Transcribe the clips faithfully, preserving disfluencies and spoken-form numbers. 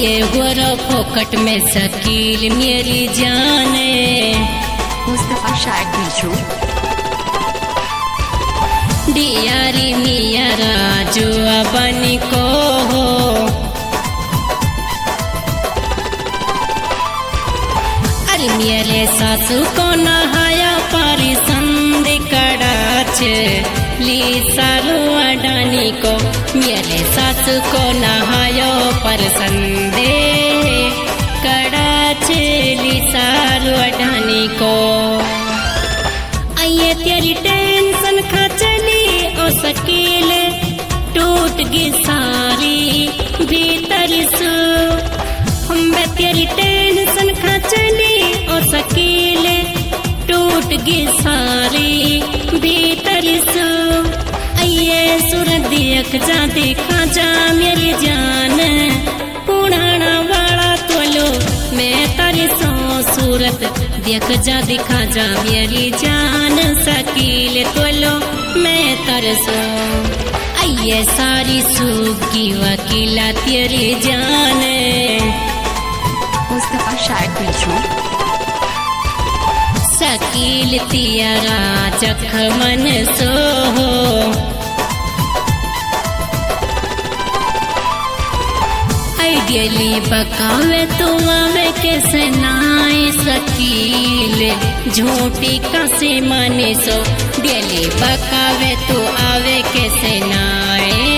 आइए गोरा फोकट में शकील मेरी जाने मुस्तफा शायर पीछू डियारी मिया राजू बनी को हो अरे मेरे सासू को नहाया पारी संद कड़ाच ली सालू अडानी को मेरे सासू को नहायो पर संदे कड़ाच ली सालू अडानी को आइए तेरी टेंशन खा चली ओ शकील टूट गई सारी भीतर सु हम तेरी टेंशन खा चली ओ शकील टूट गई सारी भीतर सु आइए सूरत देख जा देखा जा मेरी जान पुराना वाला तोलो मैं तारी सो सूरत देख जा दिखा जा मेरी जान शकील तोलो मैं तरसो आइए सारी सूखी वकीला तेरी जान मुस्तफा शायर पीछू शकील तियारा जखमन सो आइडियली बकावे तू आवे कैसे नाए शकील झूठी कसे माने सो डेली बकावे तू आवे कैसे नाए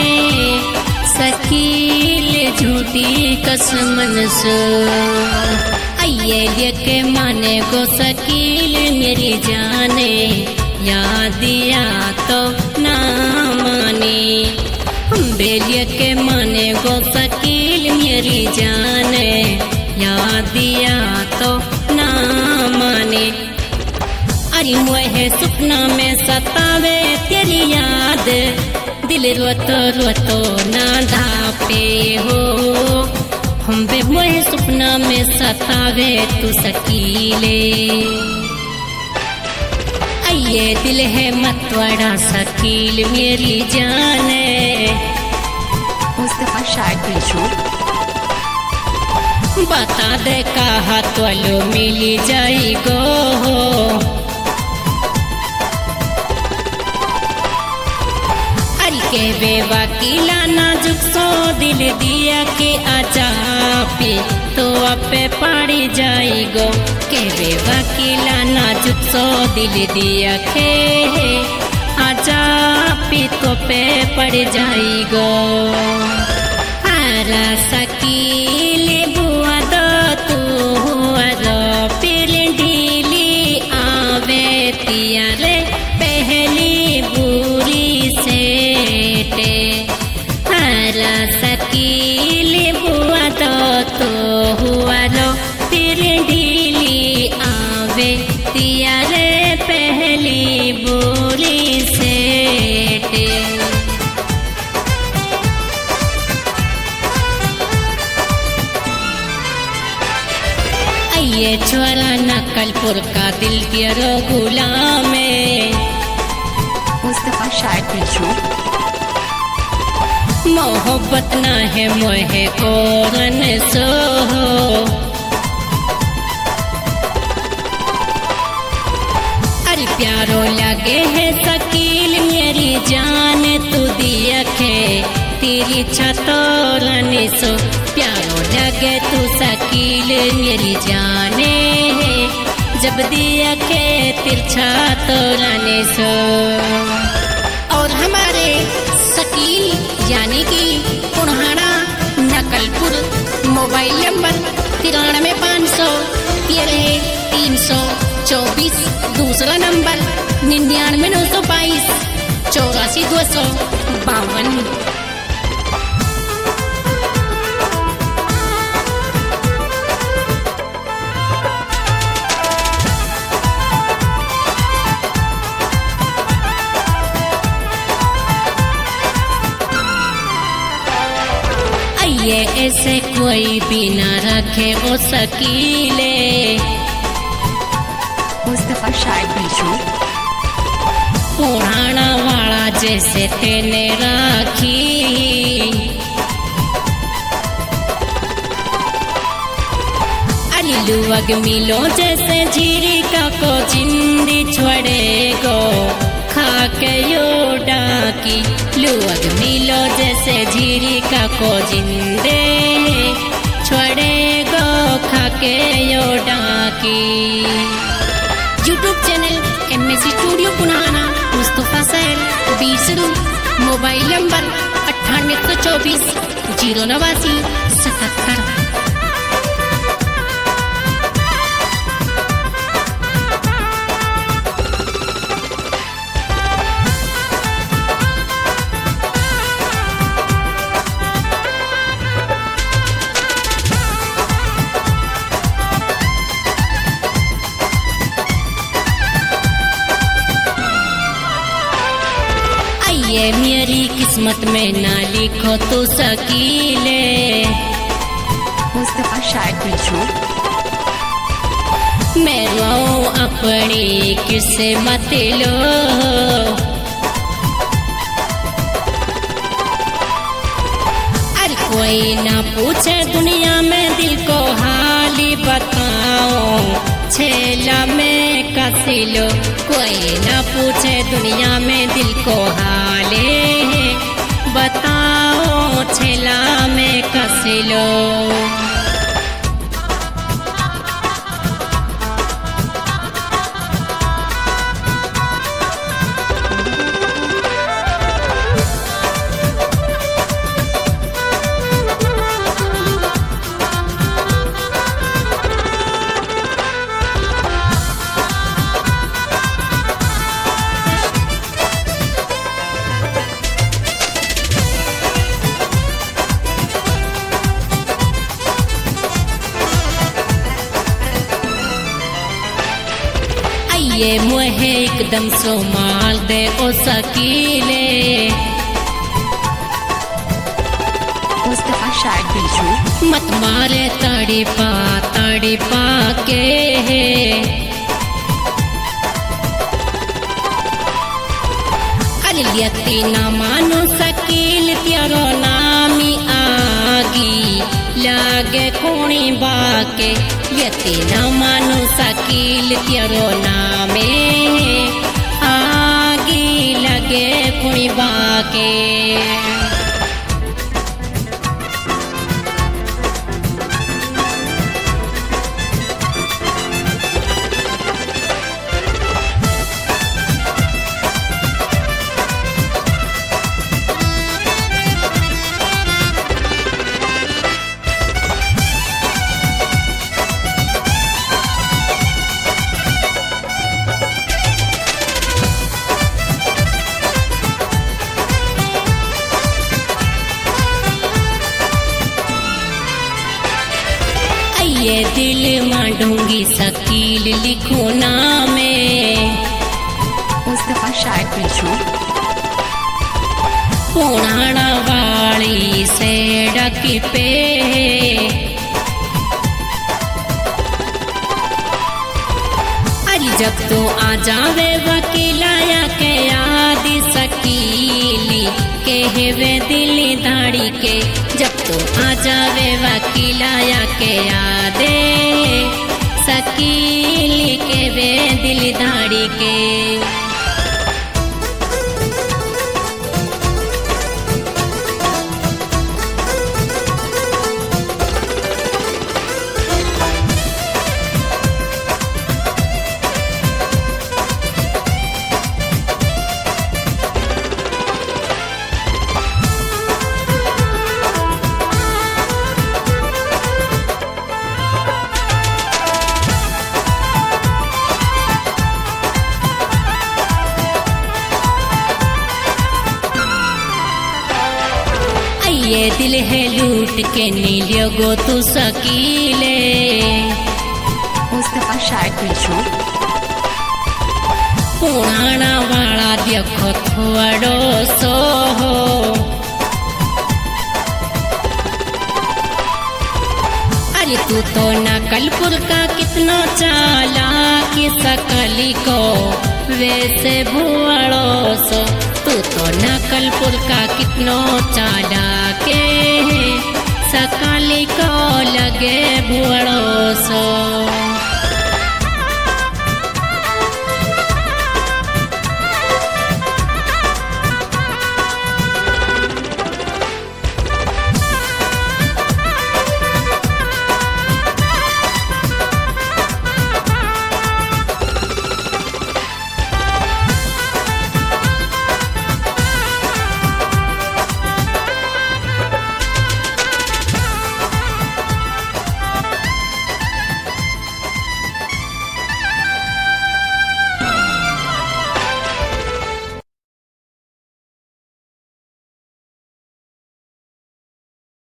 शकील झूठी कसमन सो आइए लेके माने को शकील मेरी जाने याद दिया तो ना माने हम बेलिए के माने को शकील मेरी जाने याद दिया तो ना माने अरे मोहे सपना में सतावे तेरी याद दिल रोतो रोतो ना धापे हो हम बे मोहे सपना में सतावे तू शकीले आइए दिल है मतवाड़ा शकील मेरी जाने मुस्तफा शायर पीछू बता दे कहा तोलो मिली जाई गो अरे के बे वकीला नाजुक सो दिल दिया के आजा पे तो अपे पड़ी जाई गो के बे वकीला नाजुक सो दिल दिया के आजा पे तो पे पड़ जाई गो हरा शकील बुआ दो तू हुआ दो फिर ढीली आवे तियारे पहली बुरी सेटे हरा शकील बुआ दो तू हुआ दो फिर ढीली आवे तियारे पहली बुरी सेटे ये छोरा नकलपुर का दिल तेरो गुलाम मुस्तफा शायर पीछू मोहब्बत ना है मोहे कोरन सो अरे प्यारो लगे है शकील मेरी जान तू दिया खे तेरी छतोरन सो प्यारो लगे तू शकील मेरी जाने जब दिया के तिरछा तोराने सो और हमारे शकील यानी कि पुराना नकलपुर मोबाइल नंबर तिरानवे पाँच सौ तेरह तीन सौ चौबीस दूसरा नंबर निन्यानवे नौ सौ बाईस चौरासी दो सौ बावन ये ऐसे कोई भी न रखे वो शकीले मुस्तफा शायर पीछू पुराना वाला जैसे तेने राखी अली लुअग मिलो जैसे झीरी का को जिंदी छोड़े गो खाके यो डाकी लुअग मिलो जैसे झीरी का को जिंदे छोड़े गो खाके यो डाकी। YouTube channel M S studio Punana Mustafa सैल बीसरू मोबाइल नंबर अट्ठानवे सौ चौबीस जीरो नवासी सतहत्तर। ये मेरी किस्मत में ना लिखो तो सकीले मुस्तफा शायर पीछू मैं रोऊं अपनी किस्मत लो अरे कोई ना पूछे दुनिया में दिल को हाली बताओ छेला में कसी लो कोई ना पूछे दुनिया में दिल को हाले बताओ छेला में कसी लो। ये मुहे एकदम सो माल दे ओ सकीले मुस्तफा शायर पीछू मत मारे ताड़ी पा ताड़ी पा के अलियती ना मानो सकील त्यारो नामी आगी लागे कोणी बाके यती न मानो सकील त्यारो नामे आगी लगे कोणी बाके। ये दिल मांडूंगी सकील लिखो नामे मुस्तफा शायर पीछू पुराना वाली से डकी पे अरे जब तो आ जावे वकीलाया के याद सकीली के वे दिल दाड़ी के जब तो आ जावे वकीलाया के यादे सकीली के वे दिल दाड़ी के। ये दिल है लूट के नीलियो गो तू सकीले मुस्तफा शायर पीछू पुराना वाला देखो थोड़ो सो हो अरे तू तो नकलपुर का कितना चाला कि सकली को वैसे भुआड़ो सो तू तो नकलपुर का कितनो चाला के